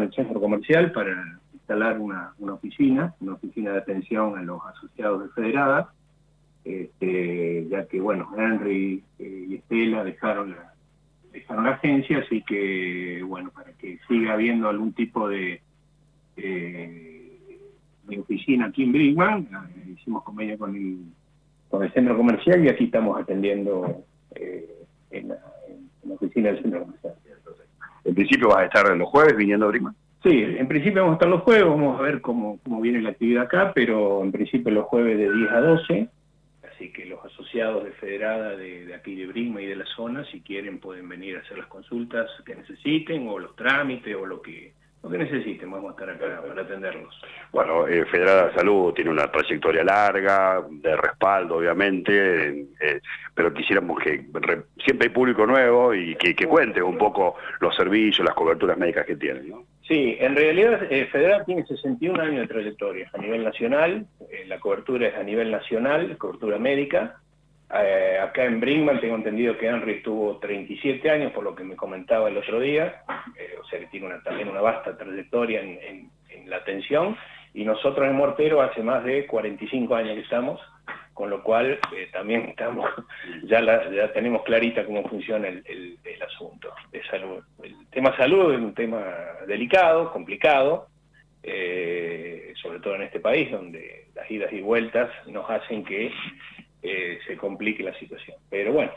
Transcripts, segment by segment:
en el centro comercial para instalar una oficina de atención a los asociados de Federada, ya que, bueno, Henry y Estela dejaron la agencia, así que, bueno, para que siga habiendo algún tipo de oficina aquí en Brinkmann, hicimos convenio con el centro comercial y aquí estamos atendiendo en la oficina del centro comercial. En principio vas a estar los jueves viniendo a Brinkmann. Sí, en principio vamos a estar los jueves, vamos a ver cómo viene la actividad acá, pero en principio los jueves de 10 a 12, así que los asociados de Federada de aquí de Brinkmann y de la zona, si quieren pueden venir a hacer las consultas que necesiten, o los trámites, o lo que necesiten, vamos a estar acá para atenderlos. Bueno, Federada de Salud tiene una trayectoria larga, de respaldo obviamente, pero quisiéramos que siempre hay público nuevo y que cuente un poco los servicios, las coberturas médicas que tienen, ¿no? Sí, en realidad Federada tiene 61 años de trayectoria a nivel nacional, la cobertura es a nivel nacional, cobertura médica. Acá en Brinkmann tengo entendido que Henry estuvo 37 años, por lo que me comentaba el otro día, o sea que tiene también una vasta trayectoria en la atención, y nosotros en Mortero hace más de 45 años que estamos, con lo cual también estamos, ya tenemos clarita cómo funciona el asunto de salud. El tema salud es un tema delicado, complicado, sobre todo en este país, donde las idas y vueltas nos hacen que se complique la situación. Pero bueno,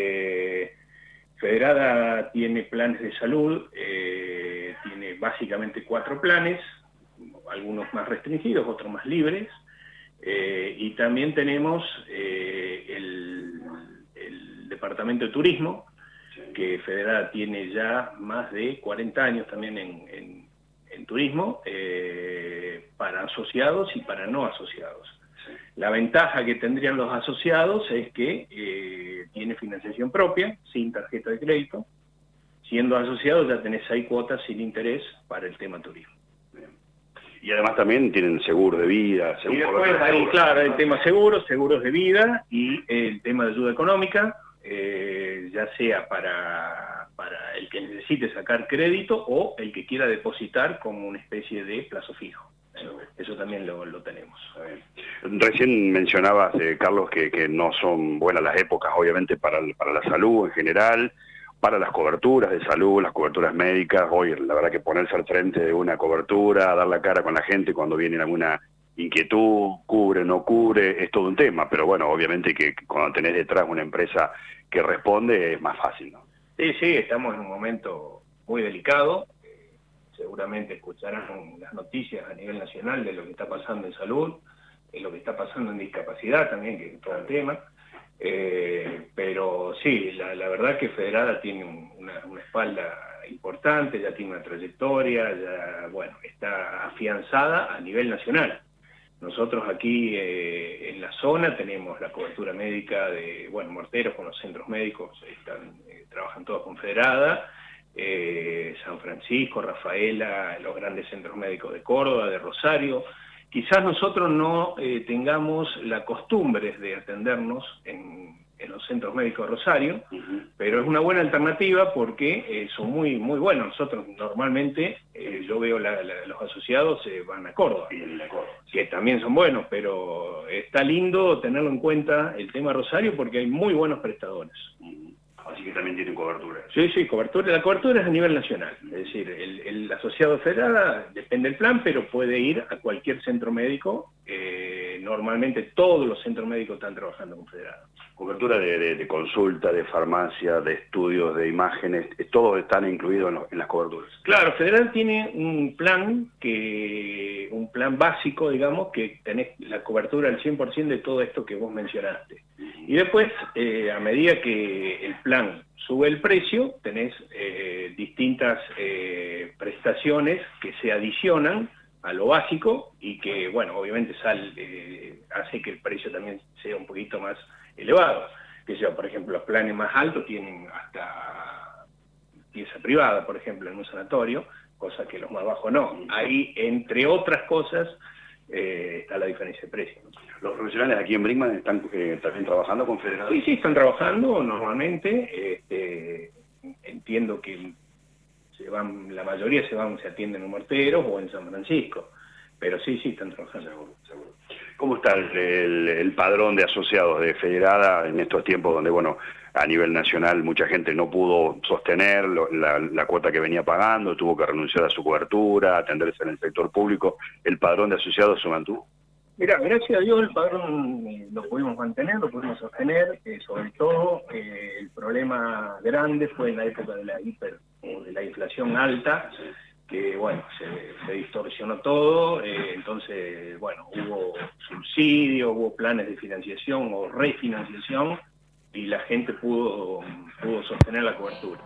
Federada tiene planes de salud, tiene básicamente 4 planes, algunos más restringidos, otros más libres, y también tenemos el departamento de turismo, que Federada tiene ya más de 40 años también en turismo, para asociados y para no asociados. La ventaja que tendrían los asociados es que tiene financiación propia, sin tarjeta de crédito. Siendo asociados ya tenés 6 cuotas sin interés para el tema turismo. Y además también tienen seguro de vida. Y después hay, claro, el tema seguros de vida y el tema de ayuda económica, ya sea para el que necesite sacar crédito o el que quiera depositar como una especie de plazo fijo. Eso también lo tenemos. Recién mencionabas, Carlos, que no son buenas las épocas, obviamente, para la salud en general, para las coberturas de salud, las coberturas médicas. Hoy, la verdad que ponerse al frente de una cobertura, dar la cara con la gente cuando viene alguna inquietud, cubre, no cubre, es todo un tema. Pero bueno, obviamente que cuando tenés detrás una empresa que responde es más fácil, ¿no? Sí, estamos en un momento muy delicado. Seguramente escucharán las noticias a nivel nacional de lo que está pasando en salud, de lo que está pasando en discapacidad también, que es todo un tema. Pero sí, la verdad que Federada tiene una espalda importante, ya tiene una trayectoria, ya, bueno, está afianzada a nivel nacional. Nosotros aquí en la zona tenemos la cobertura médica de, bueno, Morteros con los centros médicos, trabajan todos con Federada, San Francisco, Rafaela, los grandes centros médicos de Córdoba, de Rosario. Quizás nosotros no tengamos la costumbre de atendernos en los centros médicos de Rosario, pero es una buena alternativa porque son muy buenos. Nosotros normalmente, yo veo los asociados van a Córdoba, que también son buenos, pero está lindo tenerlo en cuenta el tema Rosario porque hay muy buenos prestadores. Así que también tienen cobertura. Sí, cobertura. La cobertura es a nivel nacional. Es decir, el asociado Federada depende del plan, pero puede ir a cualquier centro médico. Normalmente todos los centros médicos están trabajando con Federada. Cobertura de consulta, de farmacia, de estudios, de imágenes, todos están incluidos en las coberturas. Claro, Federal tiene un plan básico, digamos, que tenés la cobertura al 100% de todo esto que vos mencionaste. Y después, a medida que el plan sube el precio, tenés distintas prestaciones que se adicionan a lo básico y que, bueno, obviamente hace que el precio también sea un poquito más elevado. Que sea, por ejemplo, los planes más altos tienen hasta pieza privada, por ejemplo, en un sanatorio, cosa que los más bajos no. Ahí, entre otras cosas, está la diferencia de precio, ¿no? ¿Los profesionales aquí en Brinkmann están también trabajando con Federada? Sí, están trabajando normalmente. Entiendo que la mayoría se atienden en Morteros o en San Francisco, pero sí están trabajando. Seguro. ¿Cómo está el padrón de asociados de Federada en estos tiempos donde, bueno, a nivel nacional mucha gente no pudo sostener la cuota que venía pagando, tuvo que renunciar a su cobertura, atenderse en el sector público? ¿El padrón de asociados se mantuvo? Mira, gracias a Dios el padrón lo pudimos mantener, lo pudimos sostener, sobre todo el problema grande fue en la época de la inflación alta, que bueno, se distorsionó todo, entonces bueno, hubo subsidios, hubo planes de financiación o refinanciación y la gente pudo sostener la cobertura.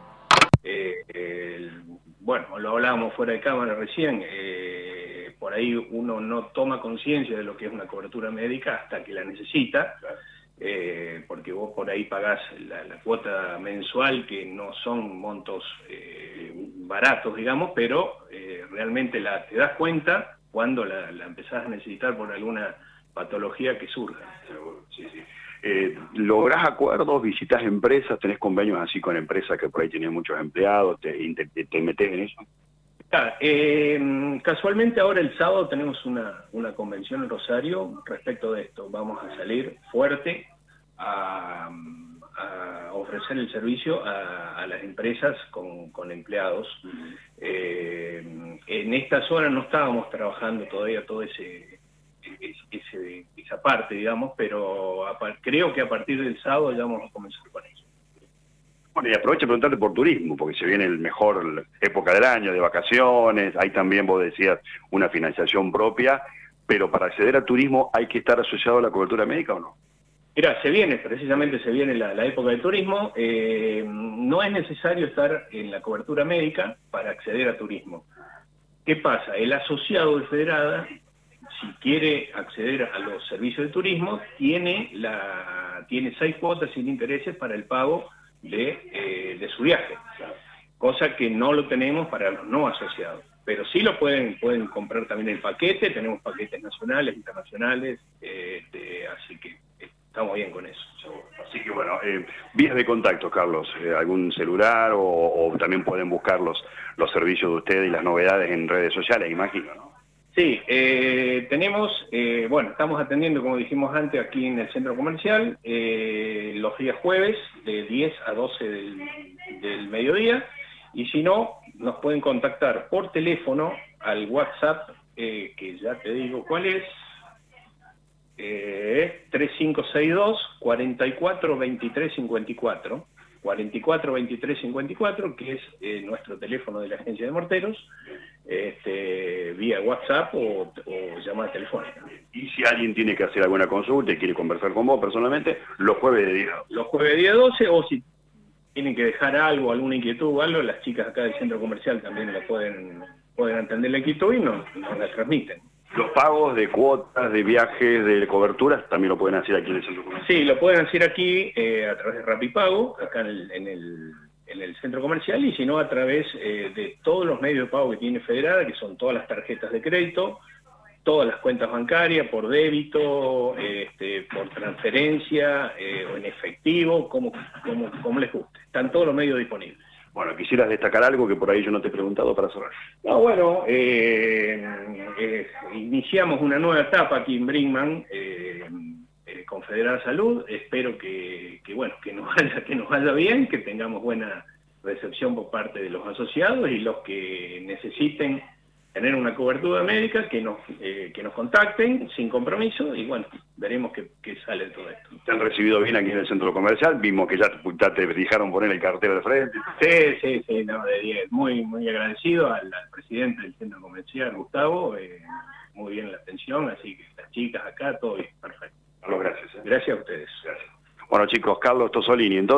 Bueno, lo hablábamos fuera de cámara recién, por ahí uno no toma conciencia de lo que es una cobertura médica hasta que la necesita, porque vos por ahí pagás la cuota mensual, que no son montos baratos, digamos, pero realmente te das cuenta cuando la empezás a necesitar por alguna patología que surja. Seguro, sí. ¿Lográs acuerdos, visitas empresas, tenés convenios así con empresas que por ahí tienen muchos empleados, te metés en eso? Casualmente ahora el sábado tenemos una convención en Rosario respecto de esto. Vamos a salir fuerte a ofrecer el servicio a las empresas con empleados. En estas horas no estábamos trabajando todavía todo esa parte, digamos, pero creo que a partir del sábado ya vamos a comenzar con eso. Bueno, y aprovecho a preguntarte por turismo, porque se viene el mejor época del año, de vacaciones, hay también, vos decías, una financiación propia, pero para acceder a turismo hay que estar asociado a la cobertura médica, ¿o no? Mira, precisamente se viene la época del turismo, no es necesario estar en la cobertura médica para acceder a turismo. ¿Qué pasa? El asociado de Federada, si quiere acceder a los servicios de turismo, tiene 6 cuotas sin intereses para el pago de su viaje, cosa que no lo tenemos para los no asociados, pero sí lo pueden comprar también el paquete. Tenemos paquetes nacionales, internacionales, así que estamos bien con eso. Así que bueno, vías de contacto, Carlos, algún celular o también pueden buscar los servicios de ustedes y las novedades en redes sociales, imagino, ¿no? Sí, estamos atendiendo, como dijimos antes, aquí en el centro comercial, los días jueves, de 10 a 12 del mediodía, y si no, nos pueden contactar por teléfono al WhatsApp, que ya te digo cuál es, 3562 44 23 54, 44 23 54, que es nuestro teléfono de la agencia de morteros, vía WhatsApp o llamada telefónica. Y si alguien tiene que hacer alguna consulta y quiere conversar con vos personalmente, los jueves de 10 a 12. Los jueves de 10 a 12, o si tienen que dejar algo, alguna inquietud o algo, las chicas acá del centro comercial también la pueden atender la inquietud y nos la transmiten. Los pagos de cuotas, de viajes, de coberturas, también lo pueden hacer aquí en el centro comercial. Sí, lo pueden hacer aquí a través de Rapipago, acá en el centro comercial, y si no a través de todos los medios de pago que tiene Federada, que son todas las tarjetas de crédito, todas las cuentas bancarias, por débito, por transferencia o en efectivo, como les guste. Están todos los medios disponibles. Bueno, quisieras destacar algo que por ahí yo no te he preguntado para cerrar. No, bueno, iniciamos una nueva etapa aquí en Brinkmann, con Federada Salud. Espero que nos vaya bien, que tengamos buena recepción por parte de los asociados, y los que necesiten tener una cobertura médica, que nos contacten sin compromiso, y bueno, veremos qué sale de todo esto. ¿Te han recibido bien aquí en el centro comercial? Vimos que ya te dejaron poner el cartel de frente. Sí, no, de 10. Muy agradecido al presidente del centro comercial, Gustavo, muy bien la atención, así que las chicas acá, todo bien, perfecto. Carlos, gracias. Gracias a ustedes. Gracias. Bueno, chicos, Carlos Tosolini, entonces.